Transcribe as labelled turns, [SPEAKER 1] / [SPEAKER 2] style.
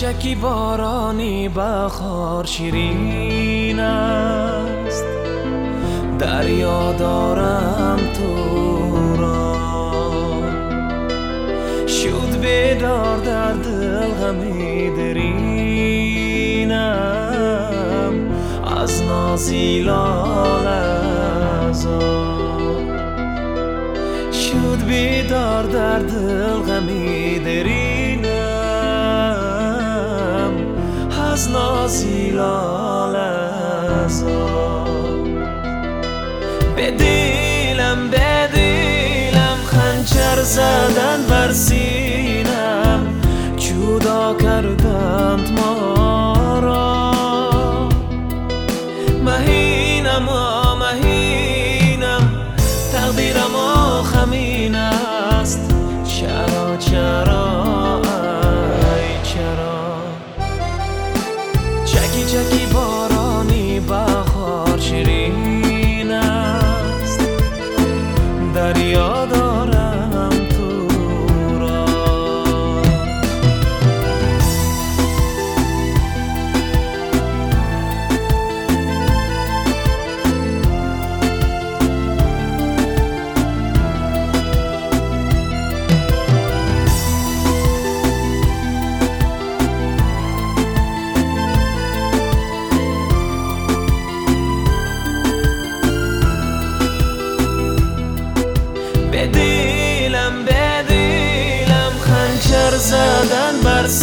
[SPEAKER 1] چکی بارانی بخار شیرین است، دریا دارم تو را. شد بیدار در دل غمی درینم، از نازی لاله‌زار. شد بیدار در دل غمی درینم، از نازی لاله‌زار. به دیلم خنجر زدن بر سینم، جدا کردند ما را. مهینم تقدیرم خمین است. چرا ای چرا؟ چکی بارانی بخار شیرین است، دریا دارم تو را. به دیلم خنجر زدن بر